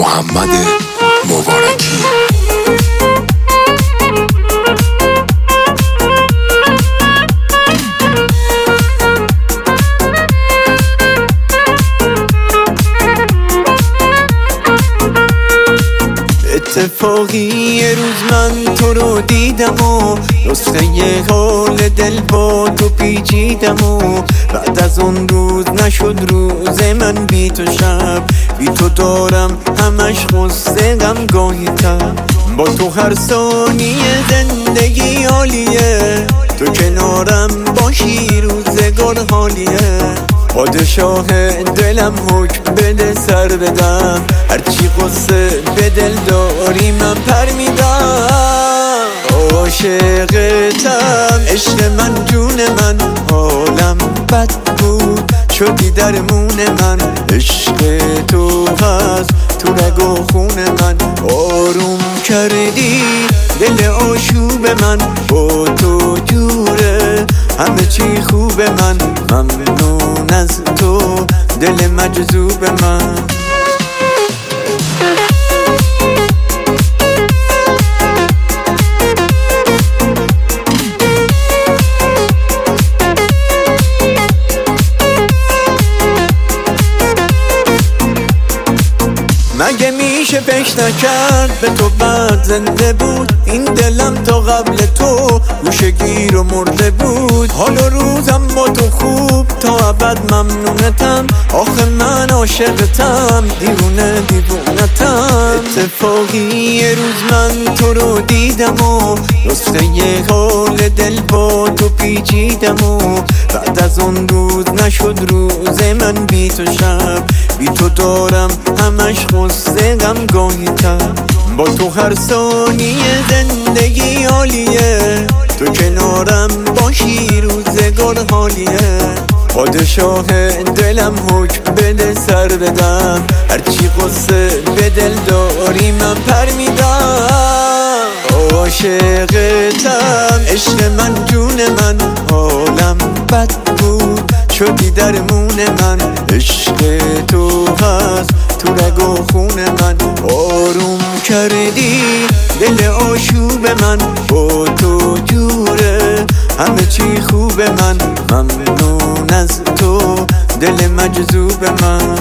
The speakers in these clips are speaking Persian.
محمد مبارکی. اتفاقی یه روز من تو رو دیدم و نسخه حال دل با تو پیچیدم و بعد از اون روز نشد روز من بی تو، شب بی تو دارم همش غصه غمگاهی تر. با تو هر ثانیه زندگی عالیه، تو کنارم باشی روزگار حالیه. پادشاه دلم حکم بده سر بدم، هرچی قصه به دل داری من پر میدم. عاشقتم عشق من جون من، حالم بد بود شدی درمون من. عشق تو هست تو رگ و خون من، آروم کردی دل آشوب من. با تو جوره همه چی خوب من، ممنون از تو دل مجذوب من. مگه میشه فکر نکرد به تو بعد زنده بود؟ این دلم تا قبل تو گوشگیر و مرده بود. حال و روزم با تو خوب تا ابد ممنونتم، آخه من عاشقتم دیوونه دیوونتم. اتفاقی یه روز من تو رو دیدم و نسخه حال دل با تو پیچیدم و بعد از اون روز نشد روز من بی تو، شب بی تو دارم همش غصه غمگاهی تر. با تو هر ثانیه زندگی عالیه، تو کنارم باشی روزگار حالیه. پادشاه دلم حکم بده سر بدم، هرچی قصه به دل داری من پر میدم. عاشقتم عشق من جون من، حالم بد بود شدی درمون من. عشق تو هست تو رگ و خون من، آروم کردی دل آشوب من. با تو جوره همه چی خوب من، ممنون از تو دل مجذوب من.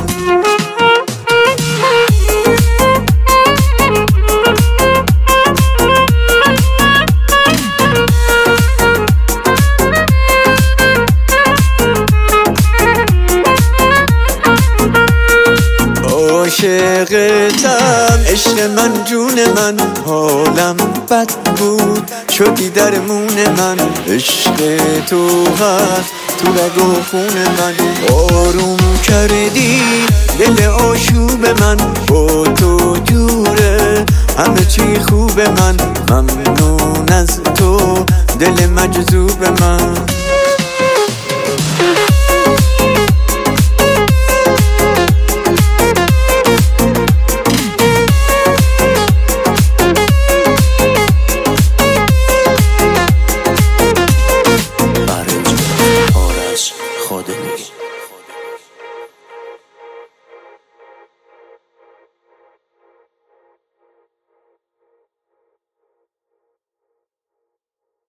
عاشقتم عشق من جون من، حالم بد بود شدی درمون من. عشق تو هست تو رگ و خون من، آروم کردی دل آشوب من. با تو جوره همه چی خوب من، ممنون از تو دل مجذوب من.